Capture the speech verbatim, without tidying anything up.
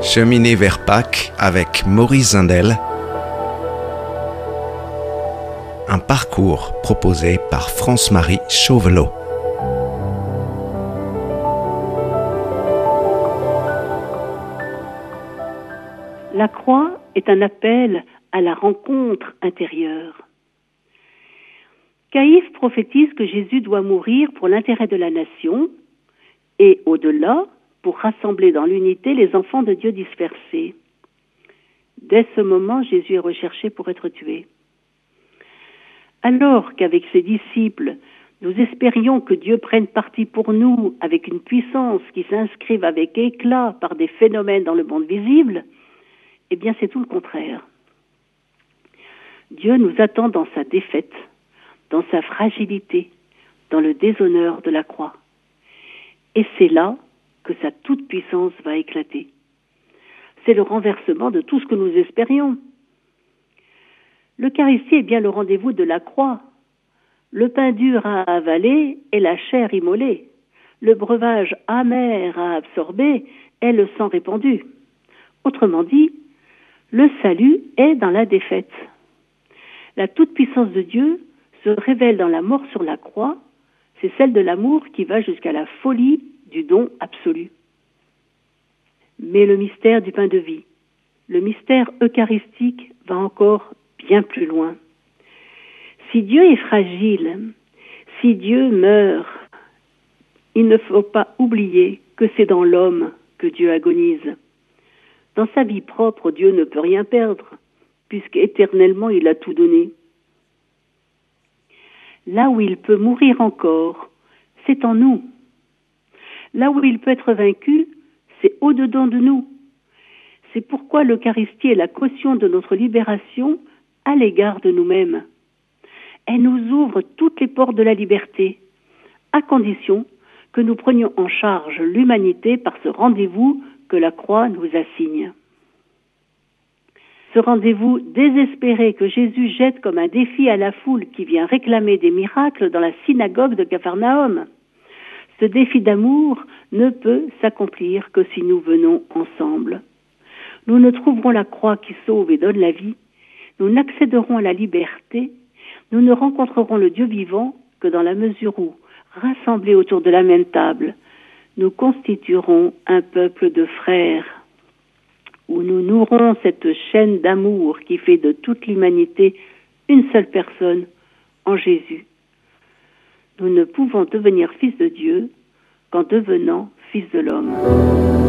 Cheminer vers Pâques avec Maurice Zindel. Un parcours proposé par France-Marie Chauvelot. La croix est un appel à la rencontre intérieure. Caïphe prophétise que Jésus doit mourir pour l'intérêt de la nation et, au-delà, pour rassembler dans l'unité les enfants de Dieu dispersés. Dès ce moment, Jésus est recherché pour être tué. Alors qu'avec ses disciples, nous espérions que Dieu prenne parti pour nous avec une puissance qui s'inscrive avec éclat par des phénomènes dans le monde visible, eh bien c'est tout le contraire. Dieu nous attend dans sa défaite, dans sa fragilité, dans le déshonneur de la croix. Et c'est là que sa toute-puissance va éclater. C'est le renversement de tout ce que nous espérions. L'Eucharistie est bien le rendez-vous de la croix. Le pain dur à avaler et la chair immolée. Le breuvage amer à absorber et le sang répandu. Autrement dit, le salut est dans la défaite. La toute-puissance de Dieu se révèle dans la mort sur la croix. C'est celle de l'amour qui va jusqu'à la folie du don absolu. Mais le mystère du pain de vie, le mystère eucharistique va encore bien plus loin. Si Dieu est fragile, si Dieu meurt, il ne faut pas oublier que c'est dans l'homme que Dieu agonise. Dans sa vie propre, Dieu ne peut rien perdre, puisqu'éternellement il a tout donné. Là où il peut mourir encore, c'est en nous. Là où il peut être vaincu, c'est au-dedans de nous. C'est pourquoi l'Eucharistie est la caution de notre libération à l'égard de nous-mêmes. Elle nous ouvre toutes les portes de la liberté, à condition que nous prenions en charge l'humanité par ce rendez-vous que la croix nous assigne. Ce rendez-vous désespéré que Jésus jette comme un défi à la foule qui vient réclamer des miracles dans la synagogue de Capharnaüm. Ce défi d'amour ne peut s'accomplir que si nous venons ensemble. Nous ne trouverons la croix qui sauve et donne la vie, nous n'accéderons à la liberté, nous ne rencontrerons le Dieu vivant que dans la mesure où, rassemblés autour de la même table, nous constituerons un peuple de frères, où nous nourrons cette chaîne d'amour qui fait de toute l'humanité une seule personne, en Jésus. Nous ne pouvons devenir fils de Dieu qu'en devenant fils de l'homme.